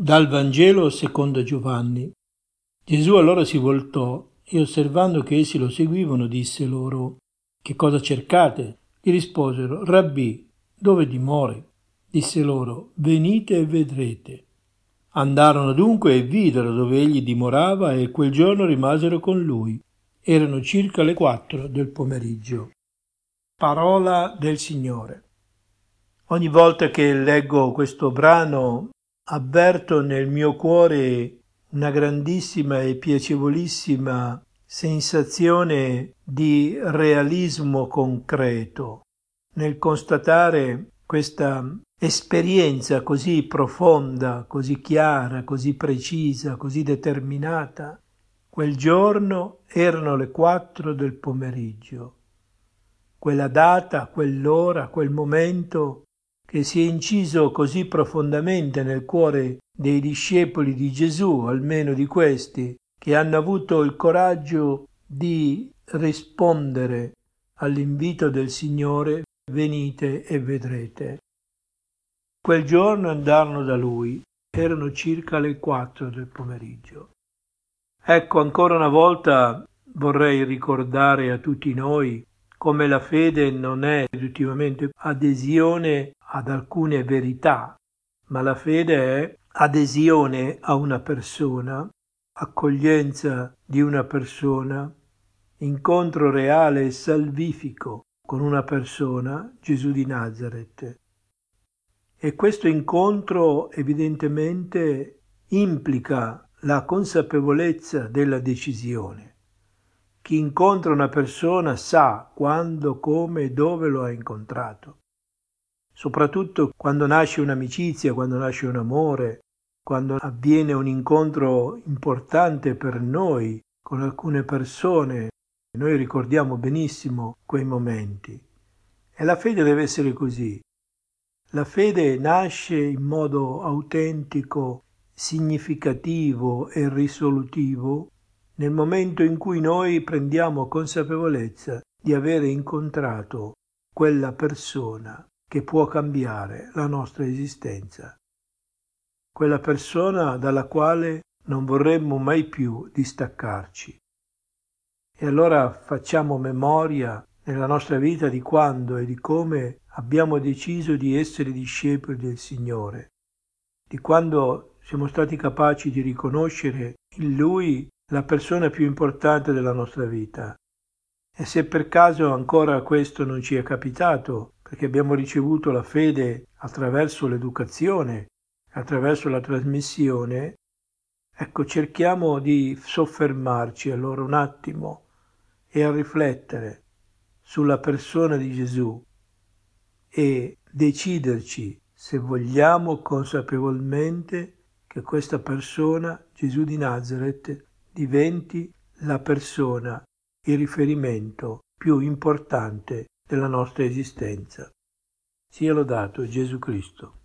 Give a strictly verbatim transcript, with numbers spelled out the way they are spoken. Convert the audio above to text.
Dal Vangelo secondo Giovanni. Gesù allora si voltò e, osservando che essi lo seguivano, disse loro: «Che cosa cercate?» Gli risposero: «Rabbì, dove dimori?» Disse loro: «Venite e vedrete». Andarono dunque e videro dove egli dimorava e quel giorno rimasero con lui. Erano circa le quattro del pomeriggio. Parola del Signore. Ogni volta che leggo questo brano avverto nel mio cuore una grandissima e piacevolissima sensazione di realismo concreto nel constatare questa esperienza così profonda, così chiara, così precisa, così determinata. Quel giorno erano le quattro del pomeriggio. Quella data, quell'ora, quel momento che si è inciso così profondamente nel cuore dei discepoli di Gesù, almeno di questi, che hanno avuto il coraggio di rispondere all'invito del Signore: venite e vedrete. Quel giorno andarono da Lui, erano circa le quattro del pomeriggio. Ecco, ancora una volta vorrei ricordare a tutti noi come la fede non è riduttivamente adesione ad alcune verità, ma la fede è adesione a una persona, accoglienza di una persona, incontro reale e salvifico con una persona, Gesù di Nazaret. E questo incontro evidentemente implica la consapevolezza della decisione. Chi incontra una persona sa quando, come e dove lo ha incontrato. Soprattutto quando nasce un'amicizia, quando nasce un amore, quando avviene un incontro importante per noi con alcune persone, noi ricordiamo benissimo quei momenti. E la fede deve essere così. La fede nasce in modo autentico, significativo e risolutivo nel momento in cui noi prendiamo consapevolezza di avere incontrato quella persona che può cambiare la nostra esistenza, quella persona dalla quale non vorremmo mai più distaccarci. E allora facciamo memoria nella nostra vita di quando e di come abbiamo deciso di essere discepoli del Signore, di quando siamo stati capaci di riconoscere in Lui la persona più importante della nostra vita. E se per caso ancora questo non ci è capitato, perché abbiamo ricevuto la fede attraverso l'educazione, attraverso la trasmissione, ecco, cerchiamo di soffermarci allora un attimo e a riflettere sulla persona di Gesù e deciderci se vogliamo consapevolmente che questa persona, Gesù di Nazaret, diventi la persona, il riferimento più importante della nostra esistenza. Sia lodato Gesù Cristo.